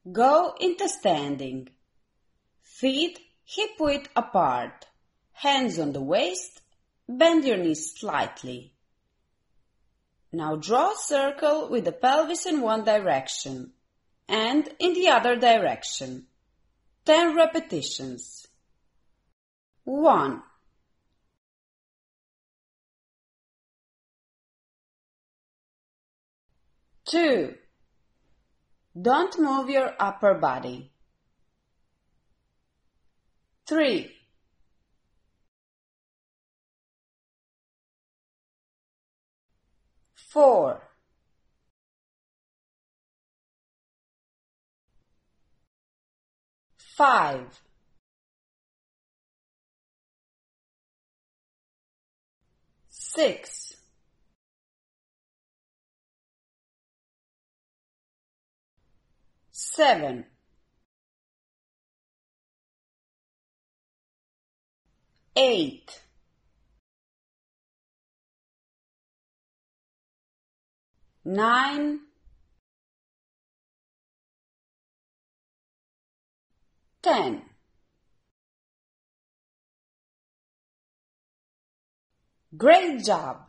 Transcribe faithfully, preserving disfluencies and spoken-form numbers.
Go into standing. Feet hip-width apart. Hands on the waist. Bend your knees slightly. Now draw a circle with the pelvis in one direction and in the other direction. ten repetitions. one. two. Don't move your upper body. three. four. five. six. seven. eight. nine. ten. Great job!